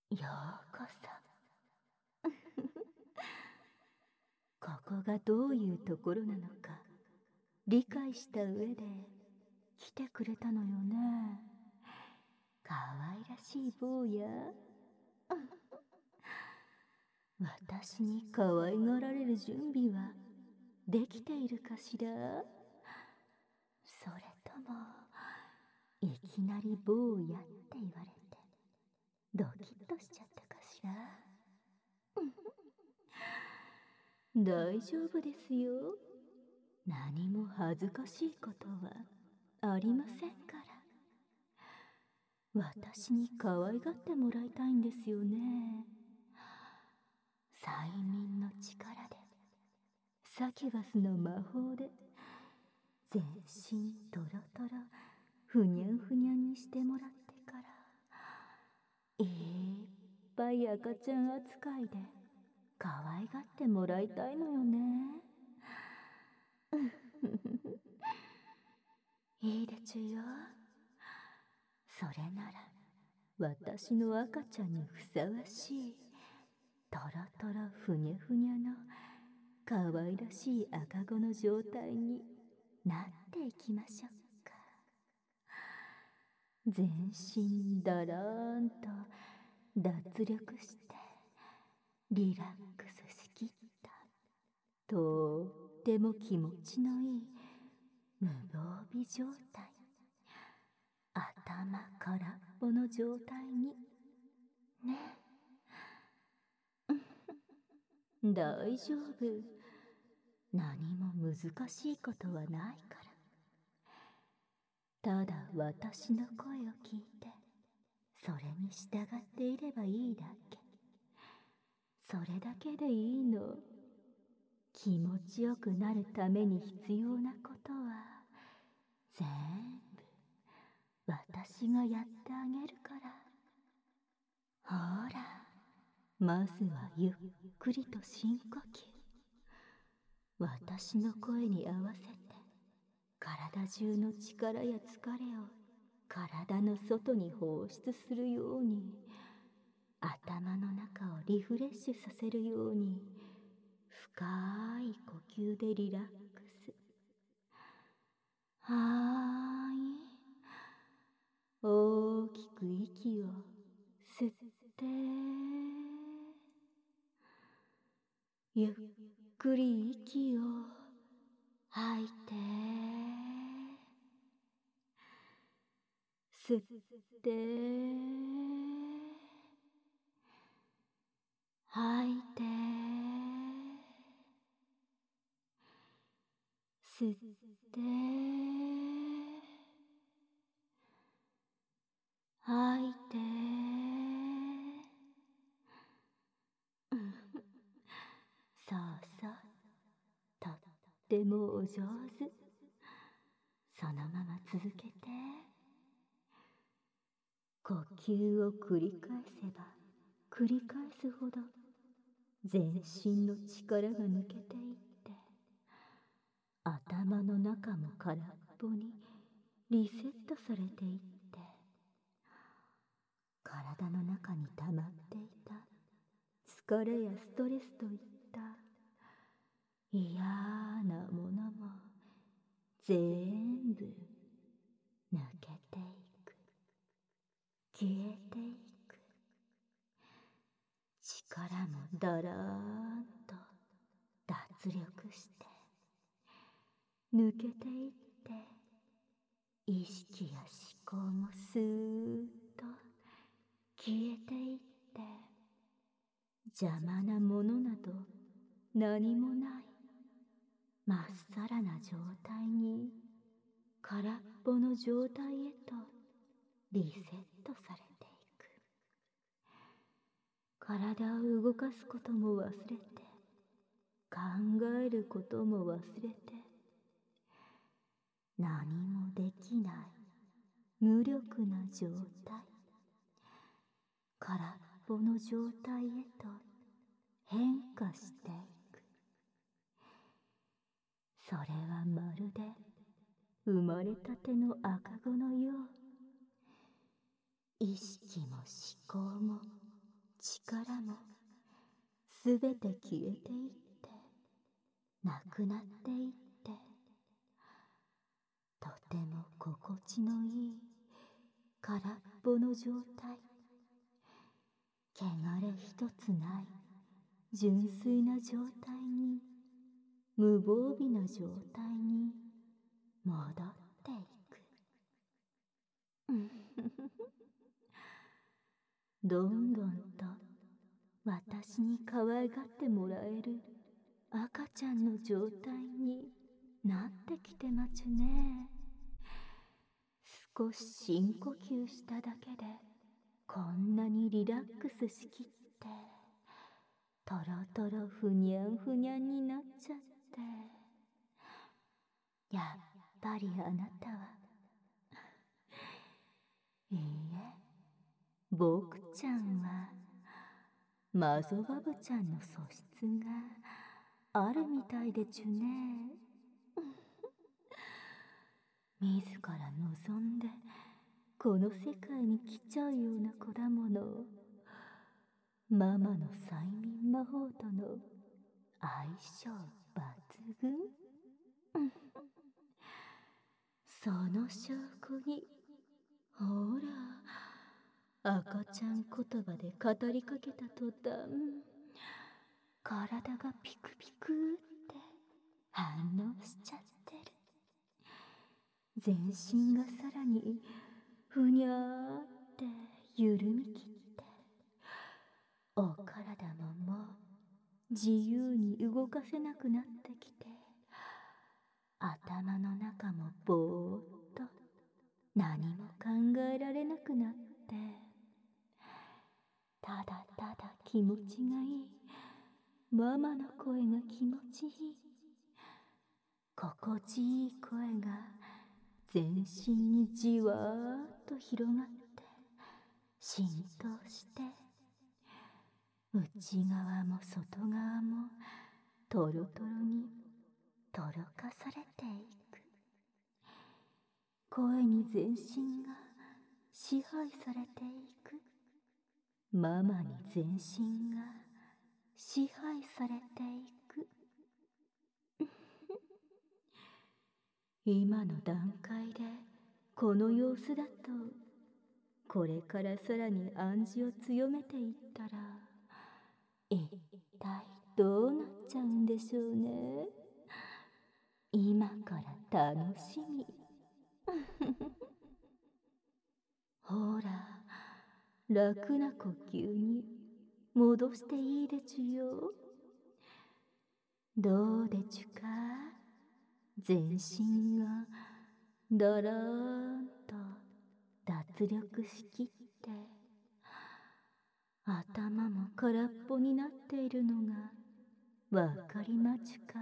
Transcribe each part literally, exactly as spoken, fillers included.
ようこそ。ここがどういうところなのか理解した上で来てくれたのよね。かわいらしい坊や。私に可愛がられる準備はできているかしら。それともいきなり坊やって言われてドキッとしちゃったかしら。大丈夫ですよ。何も恥ずかしいことはありませんから。私に可愛がってもらいたいんですよね。催眠の力で、サキュバスの魔法で、全身トロトロふにゃんふにゃんにしてもらってから、いっぱい赤ちゃん扱いで可愛がってもらいたいのよね。いいでちゅよ。それなら私の赤ちゃんにふさわしいトロトロふにゃふにゃの可愛らしい赤子の状態になっていきましょうか。全身ドローンと脱力してリラックスしきったとっても気持ちのいい無防備状態、頭空っぽの状態にね。大丈夫。何も難しいことはないから。ただ私の声を聞いてそれに従っていればいいだけ。それだけでいいの。気持ちよくなるために必要なことは全部私がやってあげるから。ほら、まずはゆっくりと深呼吸。私の声に合わせて体中の力や疲れを体の外に放出するように、頭の中をリフレッシュさせるように深い呼吸でリラックス。はーい。大きく息を吸って、ゆっくり息を吐いて、吸って、吐いて、吸って、吐いて。そうそう、とってもお上手。そのまま続けて。呼吸を繰り返せば繰り返すほど全身の力が抜けていって、頭の中も空っぽにリセットされていって、体の中に溜まっていた疲れやストレスといった嫌なものも全部抜けていく、消えていく。力もだらーんと脱力して抜けていって、意識や思考もスーッと消えていって、邪魔なものなど何もないまっさらな状態に、空っぽの状態へとリセットされていく。体を動かすことも忘れて、考えることも忘れて、何もできない無力な状態、空っぽの状態へと変化していく。それはまるで生まれたての赤子のよう。意識も思考もすべて消えていってなくなっていって、とても心地のいい空っぽの状態、汚れ一つない純粋な状態に、無防備な状態に戻っていく。どんどんと私に可愛がってもらえる赤ちゃんの状態になってきてまちゅね。少し深呼吸しただけでこんなにリラックスしきって、とろとろふにゃんふにゃんになっちゃって、やっぱりあなたはいいえ、僕ちゃんはマゾバブちゃんの素質があるみたいでちゅね。自ら望んでこの世界に来ちゃうような子だもの。ママの催眠魔法との相性抜群。その証拠に、ほら、赤ちゃん言葉で語りかけた途端、体がピクピクって反応しちゃってる。全身がさらにふにゃーって緩みきって、お体ももう自由に動かせなくなってきて、頭の中もぼーっと何も考えられなくなって、ただただ気持ちがいいママの声が気持ちいい、心地いい声が全身にじわーっと広がって浸透して、内側も外側もトロトロにとろかされていく。声に全身が支配されていく。ママに全身が支配されていく。今の段階でこの様子だと、これからさらに暗示を強めていったら、一体どうなっちゃうんでしょうね。今から楽しみ。ほら、楽な呼吸に戻していいでちゅよ。どうでちゅか。全身がだらーんと脱力しきって、頭も空っぽになっているのがわかりまちゅか。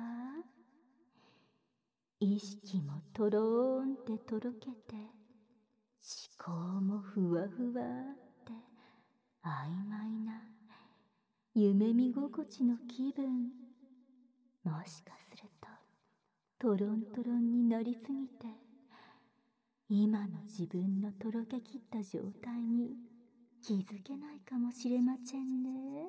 意識もとろーんってとろけて、思考もふわふわって曖昧な夢見心地の気分。もしかするとトロントロンになりすぎて、今の自分のとろけきった状態に気づけないかもしれませんね。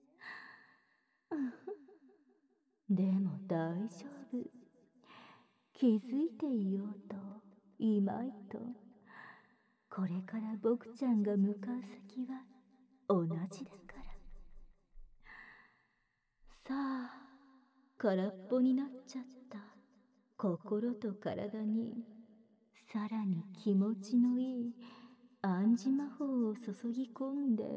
でも大丈夫。気づいていようといまいと、これから僕ちゃんが向かう先は同じだから。さあ、空っぽになっちゃった心と体に、さらに気持ちのいい暗示魔法を注ぎ込んで、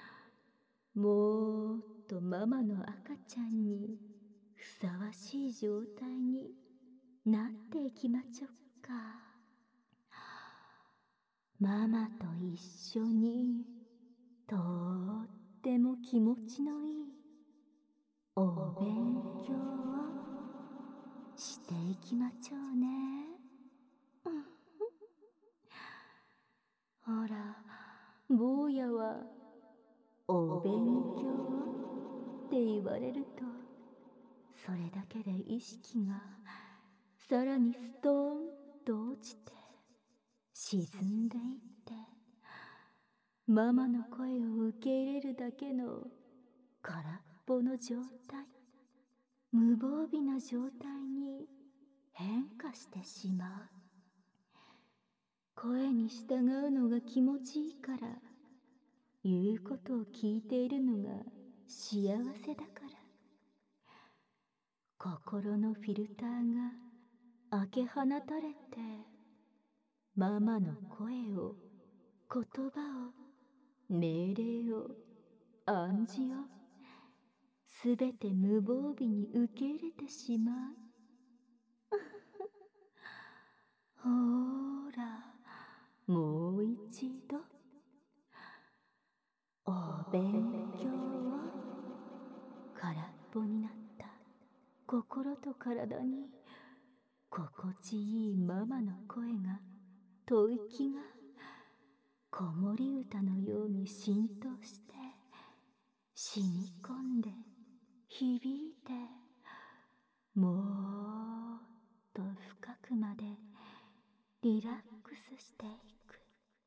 もーっとママの赤ちゃんにふさわしい状態になっていきまちょっか。ママと一緒にとーっても気持ちのいいお勉強をしていきまちょうね。ほら、坊やはお勉強って言われると、それだけで意識がさらにストーンと落ちて沈んでいって、ママの声を受け入れるだけの空っぽの状態、無防備な状態に変化してしまう。声に従うのが気持ちいいから、言うことを聞いているのが幸せだから。心のフィルターが開け放たれて、ママの声を、言葉を、命令を、暗示を、すべて無防備に受け入れてしまう。ほーら、もう一度。お勉強を。空っぽになった心と体に、心地いいママの声が、吐息が、子守歌のように浸透して、染み込んで、響いて、もっと深くまでリラックスしていく。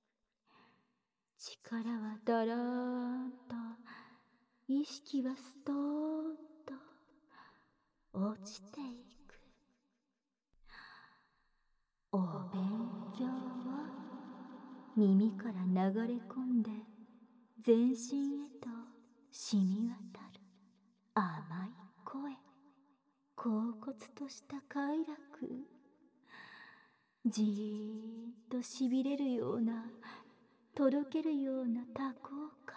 力はだらーんと、意識はストーンと落ちていく。お勉強は耳から流れ込んで、全身へと染み渡る甘い声、恍惚とした快楽、じーっとしびれるような、とろけるような多幸感、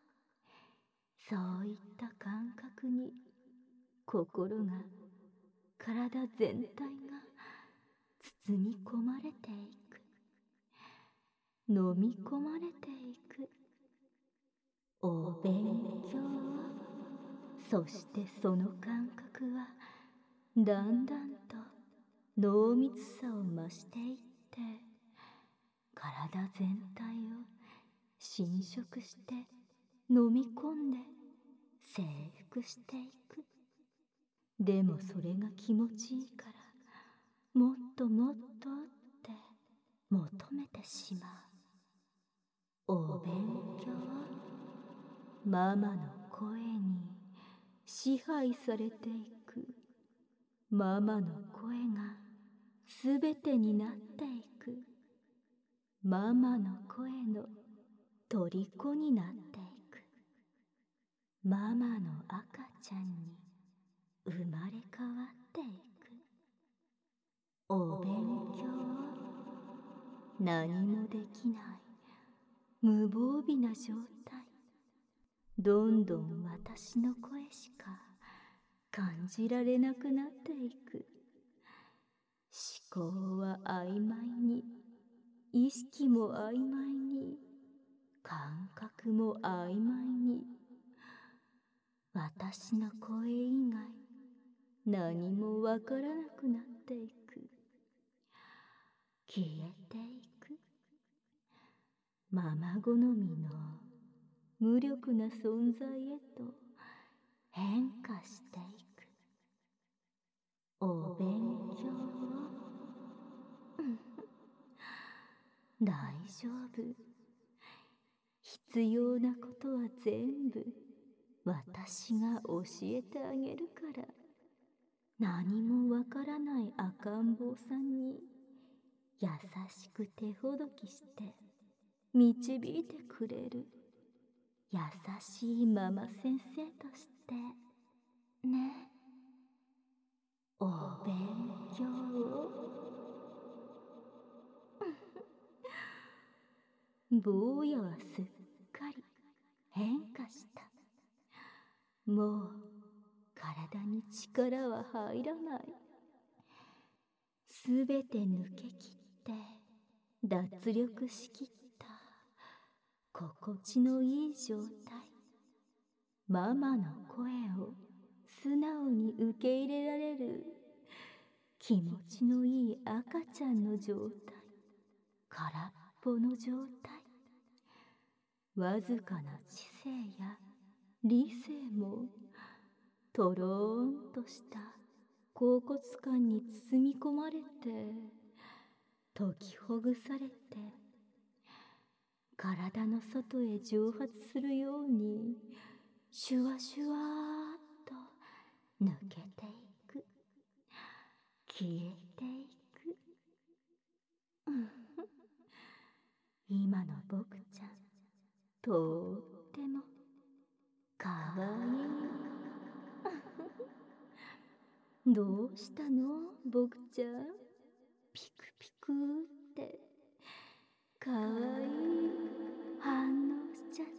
そういった感覚に心が、体全体が包み込まれていく、飲み込まれていく。お勉強は、そしてその感覚はだんだんと濃密さを増していって、体全体を侵食して飲み込んで征服していく。でもそれが気持ちいいから、もっともっとって求めてしまう。お勉強はママの声に支配されていく。ママの声がすべてになっていく。ママの声の虜になっていく。ママの赤ちゃんに生まれ変わっていく。お勉強は何もできない無防備な状態。どんどん私の声しか感じられなくなっていく。思考は曖昧に、意識も曖昧に、感覚も曖昧に、私の声以外何もわからなくなっていく。消えていく。ママ好みの無力な存在へと変化していく。お勉強を大丈夫。必要なことは全部私が教えてあげるから。何もわからない赤ん坊さんに優しく手ほどきして導いてくれる優しいママ先生としてね。お勉強を坊やはすっかり変化した。もう体に力は入らない。すべて抜けきって脱力しきった心地のいい状態。ママの声を素直に受け入れられる気持ちのいい赤ちゃんの状態。空っぽの状態。わずかな知性や理性もとろーんとした恍惚感に包み込まれて、解きほぐされて、体の外へ蒸発するようにシュワシュワーっと抜けていく、消えていく。うん今の僕ちゃん、とってもかわいい。どうしたの僕ちゃん、ピクピクってかわいい反応しちゃって。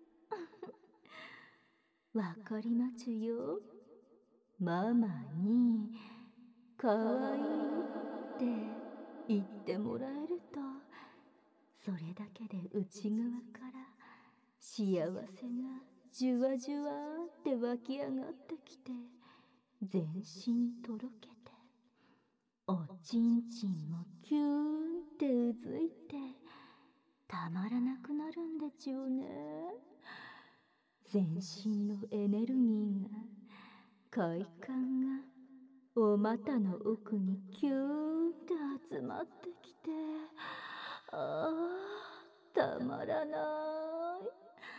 わかりまちゅよ。ママにかわいいって言ってもらえると、それだけで内側から幸せがじゅわじゅわって湧き上がってきて、全身とろけて、おちんちんもキューンってうずいて、たまらなくなるんでちゅよね。全身のエネルギーが、快感がお股の奥にキューンって集まってきて、ああ、たまらない。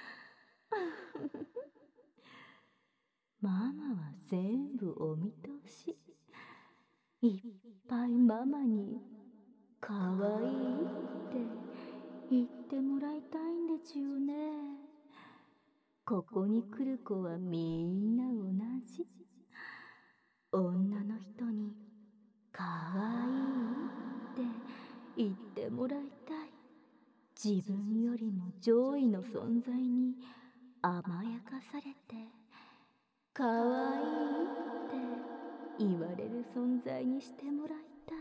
ママは全部お見通し。いっぱいママにかわいいって言ってもらいたいんでちゅよね。ここに来る子はみんな同じ。女の人にかわいいって言ってもらいたい。自分よりも上位の存在に甘やかされて、かわいいって言われる存在にしてもらいたい。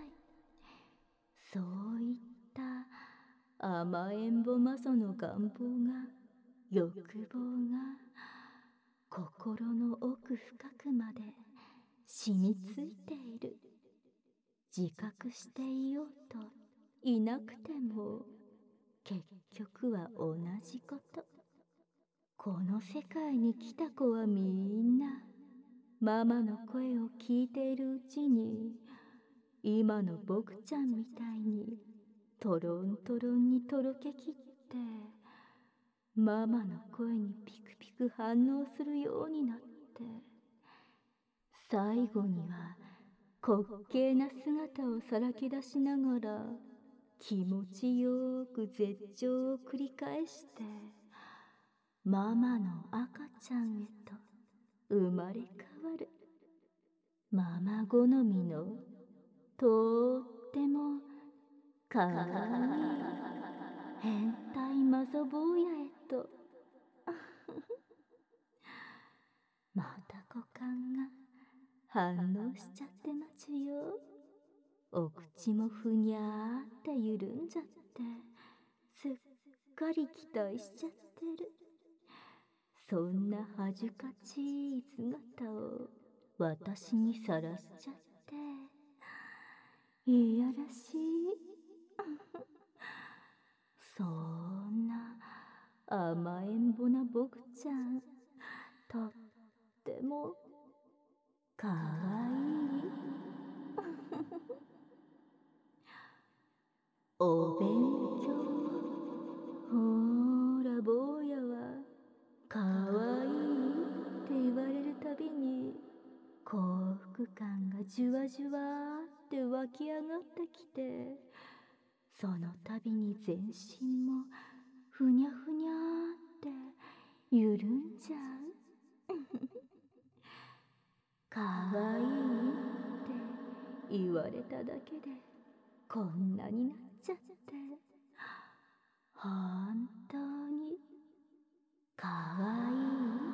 そういった甘えんぼマソの願望が、欲望が心の奥深くまで染みついている。自覚していようといなくても、結局は同じこと。この世界に来た子はみんなママの声を聞いているうちに、今の僕ちゃんみたいにトロントロンにとろけきって、ママの声にピクピク反応するようになって、最後には滑稽な姿をさらけ出しながら、気持ちよく絶頂を繰り返して、ママの赤ちゃんへと生まれ変わる。ママ好みのとってもかわいい変態マゾ坊やへと。また股間が反応しちゃってまちゅよ。お口もふにゃーって緩んじゃって、すっかり期待しちゃってる。そんな恥ずかしい姿を私にさらしちゃって、いやらしい。そんな甘えんぼな僕ちゃん、とってもかわいい。お勉強。ほーら坊やはかわいいって言われるたびに、幸福感がじゅわじゅわーって湧き上がってきて、そのたびに全身もふにゃふにゃーって緩んじゃう。かわいいって言われただけでこんなになっちゃって、本当にかわいい。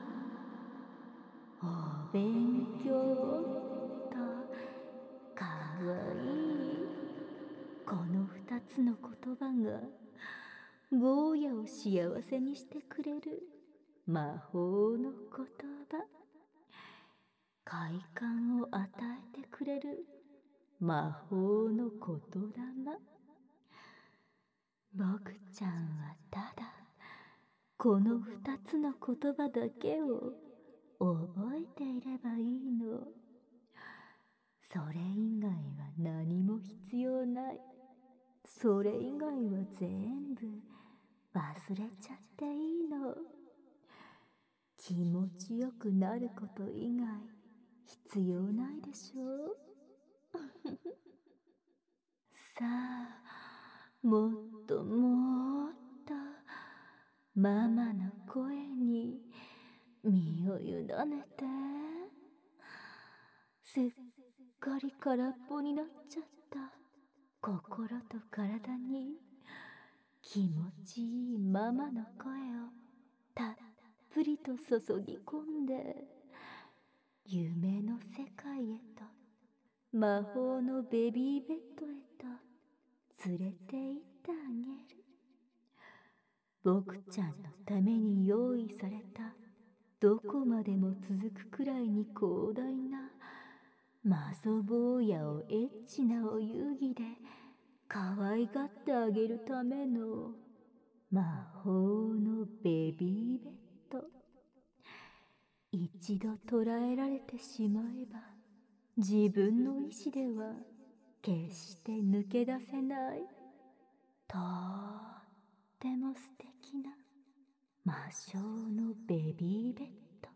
お勉強とかわいい、この二つの言葉が坊やを幸せにしてくれる魔法の言葉。快感を与えてくれる魔法の言霊。僕ちゃんはただこの二つの言葉だけを覚えていればいいの。それ以外は何も必要ない。それ以外は全部忘れちゃっていいの。 気持ちよくなること以外必要ないでしょ。さあ、もっともっとママの声に身を委ねて。すっかり空っぽになっちゃった心と体に気持ちいいママの声をたっぷりと注ぎ込んで、夢の世界へと、魔法のベビーベッドへと連れて行ってあげる。僕ちゃんのために用意されたどこまでも続くくらいに広大なマゾ坊やをエッチなお遊戯で可愛がってあげるための魔法のベビーベッド。一度捕らえられてしまえば自分の意志では決して抜け出せない、とっても素敵な魔性のベビーベッド。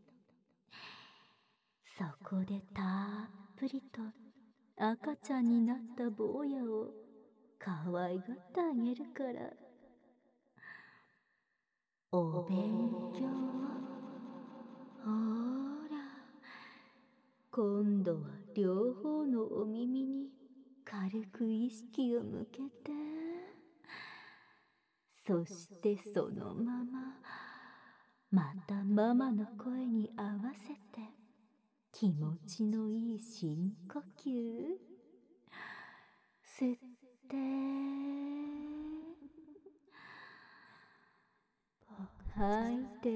そこでたっぷりと赤ちゃんになった坊やを可愛がってあげるから。お勉強、ほーら、今度は両方のお耳に軽く意識を向けて、そしてそのまままたママの声に合わせて気持ちのいい深呼吸。吸って吐いて、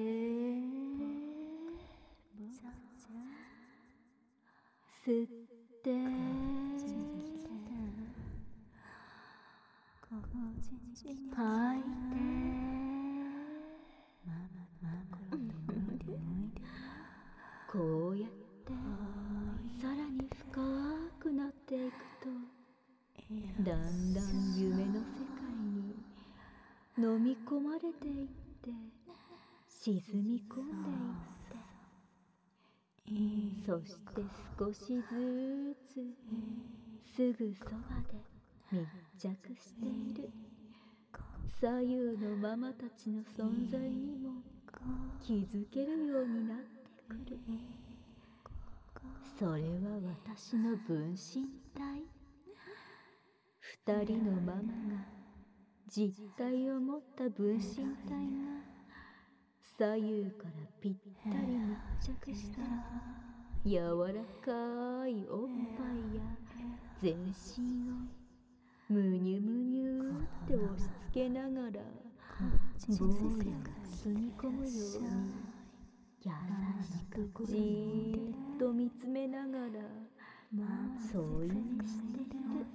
吸って吐いて、こうやってさらに深くなっていくと、だんだん夢の世界に飲み込まれていって沈み込んでいって、そして少しずつすぐそばで密着している左右のママたちの存在にも気づけるようになってくる。それは私の分身体。二人のママが実体を持った分身体が左右からぴったり密着した柔らかいおっぱいや全身をむにゅむにゅって押し付けながら坊やが包み込むように優しくじーっと見つめながら添い寝している。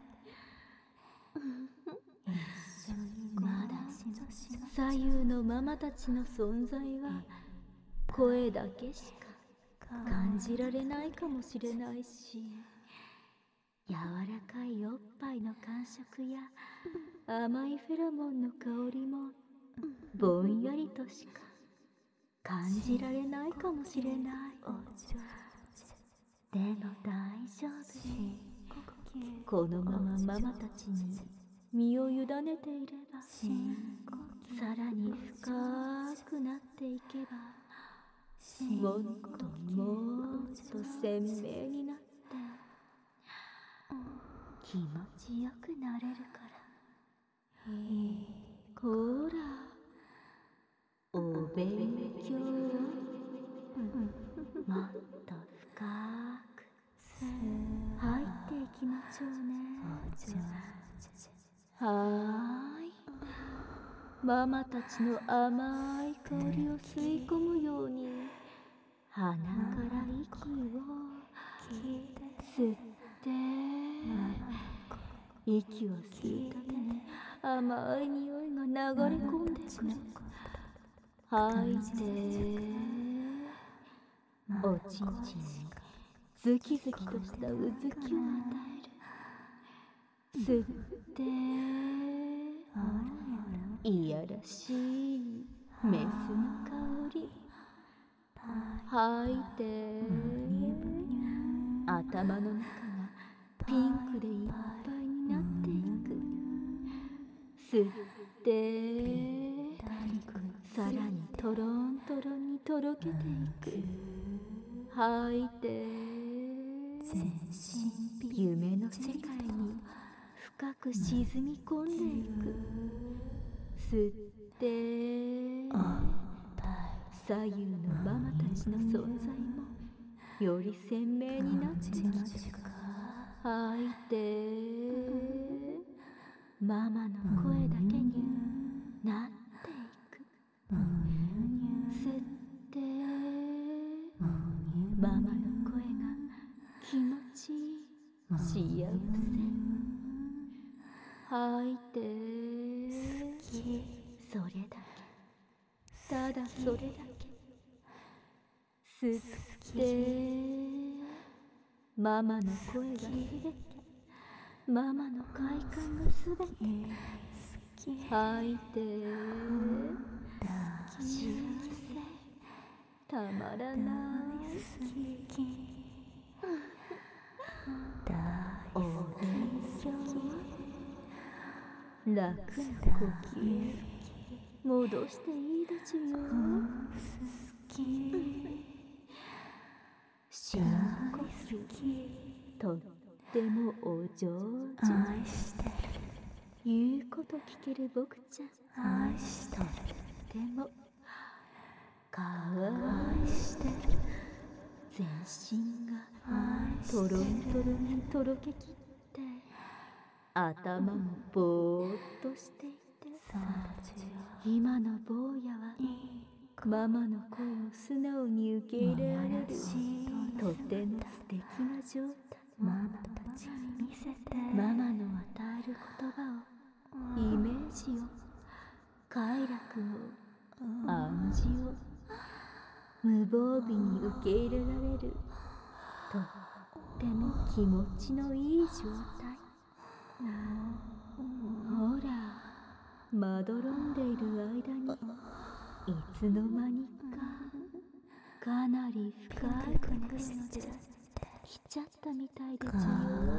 まだ左右のママたちの存在は声だけしか感じられないかもしれないし、柔らかいおっぱいの感触や甘いフェロモンの香りもぼんやりとしか感じられないかもしれない。でも大丈夫。このままママたちに身を委ねていればさらに深くなっていけば、もっともっと鮮明になって気持ちよくなれるから。ほら、お勉強、もっと深く入っていきましょうね。はーい。ママたちの甘い香りを吸い込むように鼻から息を吸って、息を吸うたびに甘い匂いが流れ込んでくる。吐いて、おちんちんにズキズキとしたうずきを与える。吸って、いやらしいメスの香り。 吐いて、頭の中がピンクでいっぱいになっていく。吸ってさらにトロントロンにとろけていく。吐いて夢の世界に深く沈み込んでいく。吸って左右のママたちの存在もより鮮明になってきて、吐いてママの声だけになっていく。吸ってママの声が気持ちいい幸せ。吐いてそれだけ、ただそれだけ。吸ってママの声がすべて、ママの快感がすべて。吐いて幸せ、たまらない。お勉強、楽な呼吸戻していいでちゅよ。深呼吸、とってもお上手。言うこと聞ける僕ちゃん、愛してる。とってもかわいしてる。全身がトロントロンにとろけきって、頭もぼーっとしていて、今の坊やはママの声を素直に受け入れられるとても素敵な状態。ママたちに見せて、ママの与える言葉を、イメージを、快楽を、暗示を無防備に受け入れられるとっても気持ちのいい状態。ほら、まどろんでいる間にいつの間にかかなり深いところまで来ちゃったみたいですよ。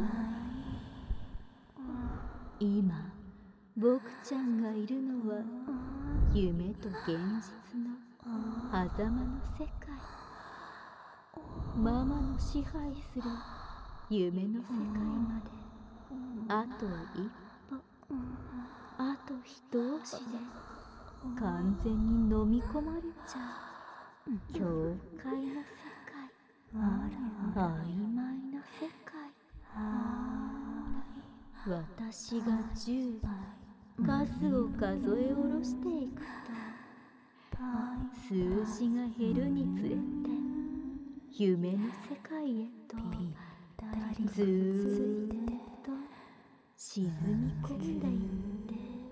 今僕ちゃんがいるのは夢と現実の狭間の世界。ママの支配する夢の世界まであと一歩、あと一押しで完全に飲み込まれちゃう境界の世界、曖昧な世界。私が十、数を数え下ろしていくと、数字が減るにつれて夢の世界へとずーっと沈み込んでいって、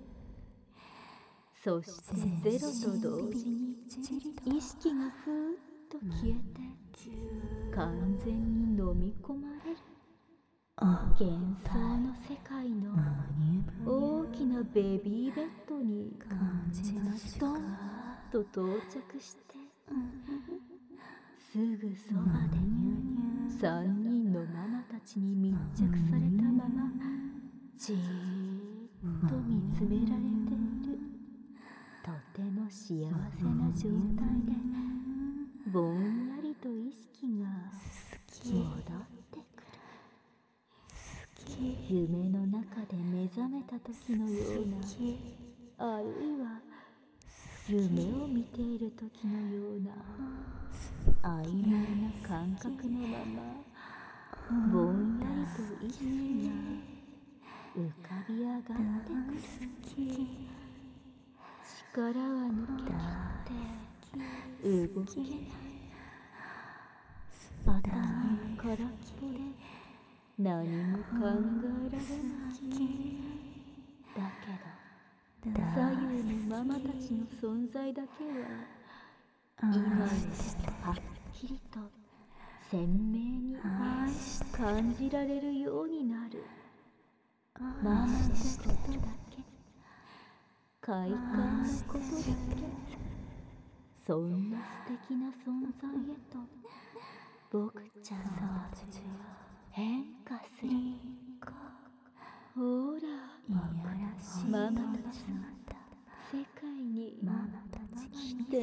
そしてゼロと同時に意識がふーっと消えて完全に飲み込まれる。幻想の世界の大きなベビーベッドにストンと到着して、すぐそばで三人のママたちに密着されたままじーっと見つめられている。とても幸せな状態でぼんやりと意識が戻ってくる。夢の中で目覚めた時のような、あるいは夢を見ている時のような曖昧な感覚のままぼんやりと意識が浮かび上がってくる。力は抜けきって動けない。頭が空っぽで何も考えられない。だけど左右のママたちの存在だけは今よりはっきりと鮮明に感じられるようになる。ママのことだけ、快感のことだけ、 そんな素敵な存在へと僕ちゃんは変化する。ほら、ママたちの世界に来て。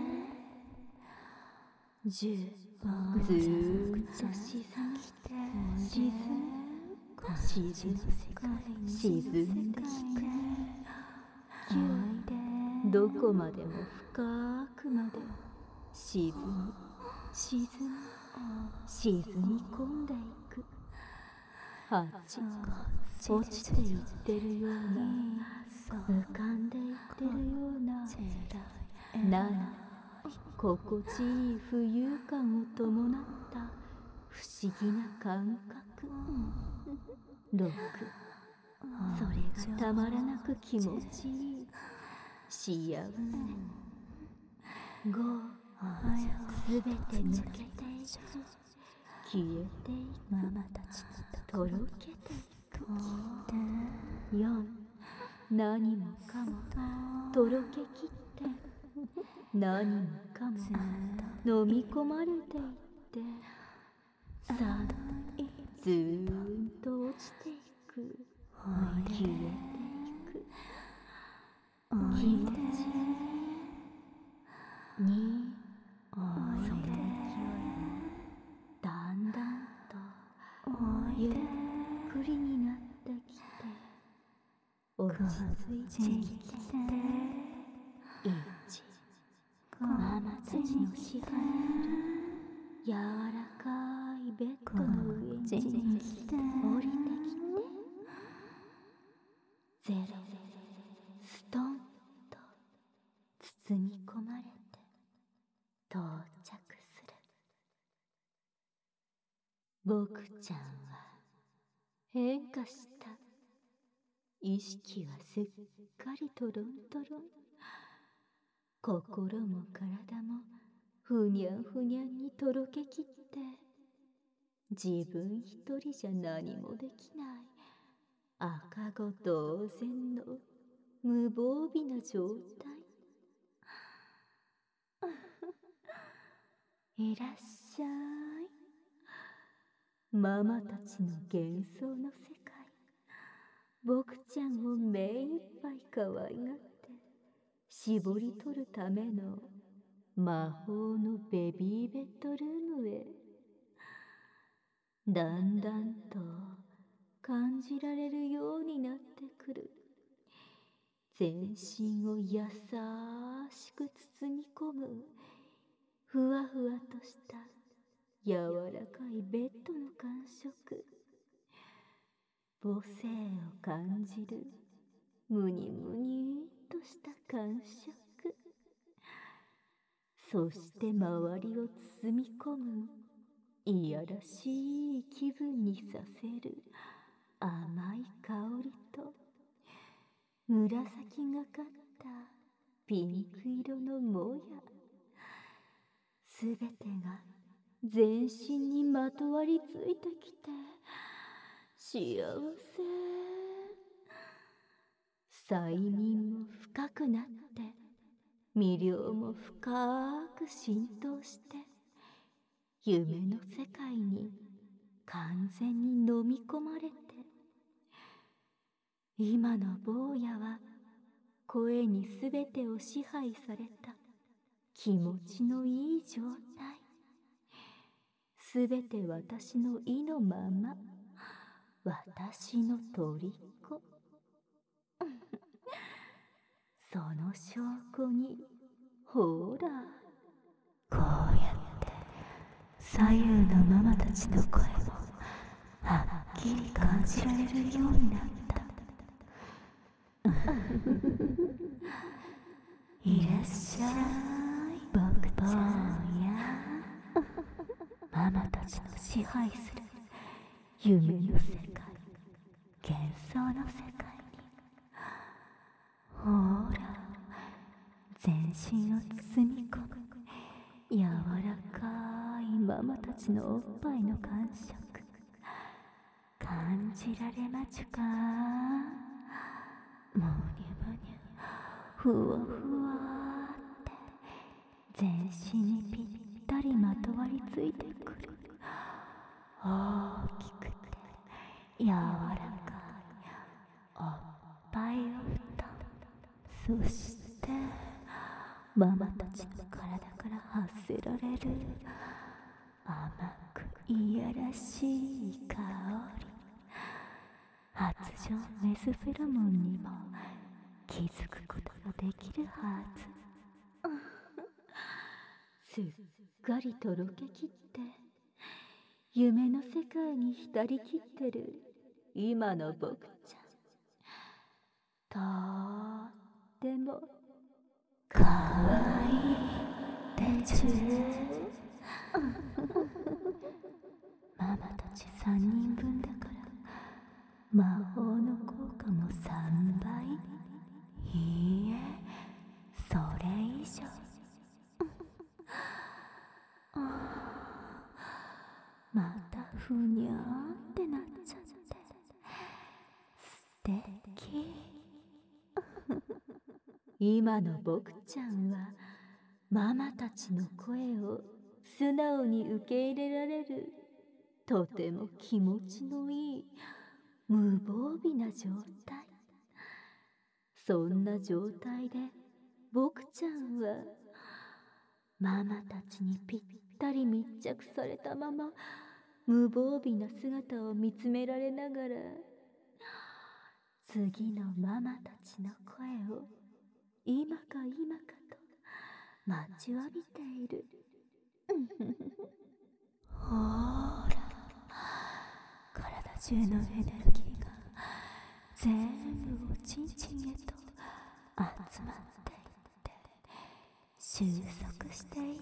じゅずーっと沈んで沈む沈む沈んできて、ぎゅっどこまでも深くまで沈み沈み沈み込んでいく。はち落ちていってるような、浮かんでいってるような、なな心地いい浮遊感を伴った不思議な感覚。ろくそれがたまらなく気持ちいい幸せ。ごすべて抜けていく、消えていく、とろけていく。よん何もかもとろけきって何もかも飲み込まれていって、さんずーんと落ちていく、消えていく、気持ちいい。にその勢いだんだんとゆっくりになってきて、落ち着いてきて、いちママたちの支配する柔らかいベッドの上に降りてきて、ゼロストンと包み込まれて到着する。僕ちゃんは変化した。意識はすっかりトロントロン。心も体もふにゃんふにゃんにとろけきって、自分一人じゃ何もできない赤子同然の無防備な状態。いらっしゃい。ママたちの幻想の世界。僕ちゃんを目いっぱい可愛がって絞り取るための魔法のベビーベッドルームへ。だんだんと感じられるようになってくる。全身を優しく包み込むふわふわとした柔らかいベッドの感触。母性を感じるむにむにっとした感触。そして周りを包み込むいやらしい気分にさせる甘い香りと紫がかったピンク色のもや、すべてが全身にまとわりついてきて幸せ。催眠も深くなって魅了も深く浸透して、夢の世界に完全に飲み込まれて、今の坊やは声にすべてを支配された気持ちのいい状態。すべて私の意のまま、私の虜。その証拠にほら、こうやって左右のママたちの声もはっきり感じられるようになった。いらっしゃい、僕ちゃんや。ママたちの支配する夢の世界、幻想の世界に、ほら、全身を包み込む柔らかいママたちのおっぱいの感触、感じられまちゅか。もにゅもにゅ、ふわふわって全身にぴったりまとわりついてくる。大きくて柔らかいおっぱいをふた、そしてママたちの体から発せられる甘くいやらしい香り、発情メスフェロモンにも気づくことができるはず。すっかりとろけきって夢の世界に浸りきってる今の僕ちゃん、とってもかわいいでちゅ。ママたちさんにんぶんだから魔法の効果もさんばい、いいえそれ以上。またふにゃーってなっちゃって素敵。今の僕ちゃんはママたちの声を素直に受け入れられるとても気持ちのいい無防備な状態。そんな状態で僕ちゃんはママたちにぴったり密着されたまま無防備な姿を見つめられながら次のママたちの声を今か今かと待ちわびている。ほーら、体中のエネルギーが全部おちんちんへと集まっていって収束していって、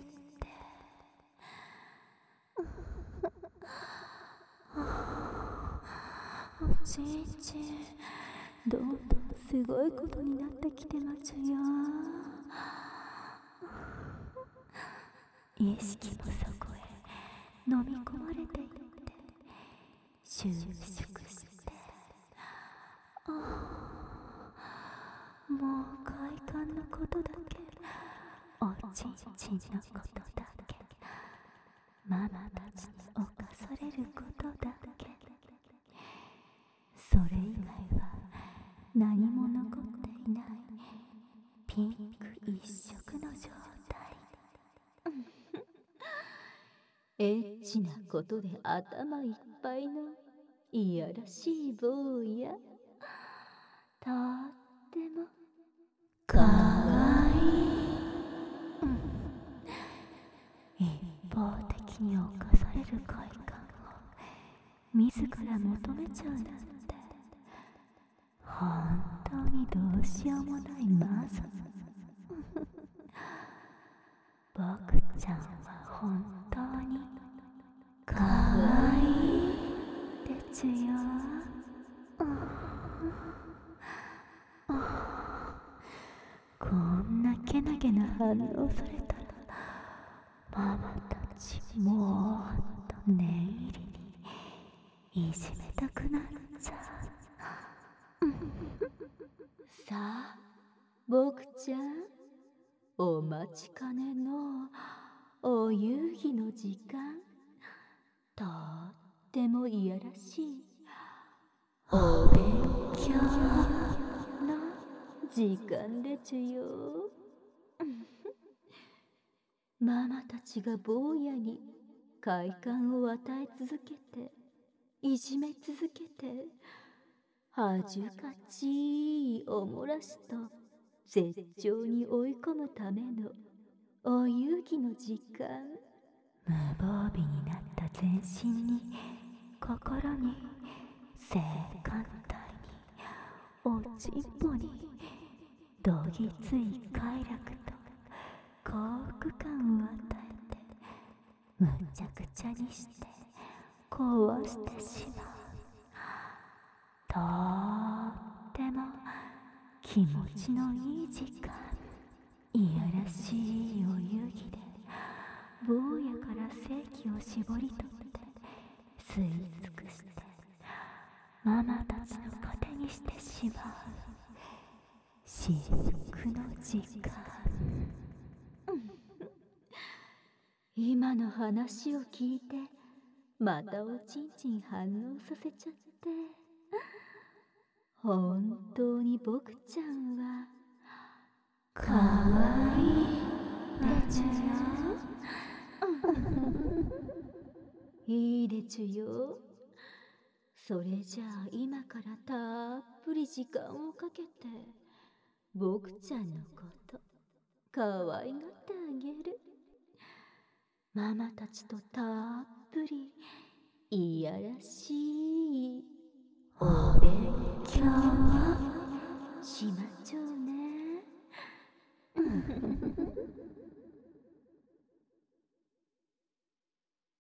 おちんちんどんどんすごいことになってきてますよ。意識もそこへ飲み込まれていって収縮して、ああ、もう快感のことだけ、おちんちんのことだけ、ママたちに侵されることだけ、それ以外は何も残っていないピンク一色の状態。エッチなことで頭いっぱいのいやらしい坊や、とってもかわいい。一方的に侵される快感を自ら求めちゃうなんて本当にどうしようもないマザ。僕ちゃんは本当にかわいいでちゅよ。こんなけなげな反応されたらママたちもっと念入りにいじめたくなっちゃう。さあ僕ちゃん、お待ちかねのお遊戯の時間、とってもいやらしいお勉強の時間でちゅよ。ママたちが坊やに快感を与え続けていじめ続けて恥ずかしいおもらしと絶頂に追い込むためのお遊戯の時間。無防備になった全身に心に性感帯におちんぽにどぎつい快楽と幸福感を与えてむちゃくちゃにして壊してしまう。とっても気持ちのいい時間。いやらしいお遊戯で坊やから精気を絞り取って吸い尽くしてママたちの糧にしてしまう至福の時間。 今の話を聞いてまたおちんちん反応させちゃって、本当に僕ちゃんはかわいいでちゅよ。いいでちゅよ。それじゃあ今からたっぷり時間をかけて僕ちゃんのことかわいがってあげる。ママたちとたっぷりいやらしいお勉強しまちょうね。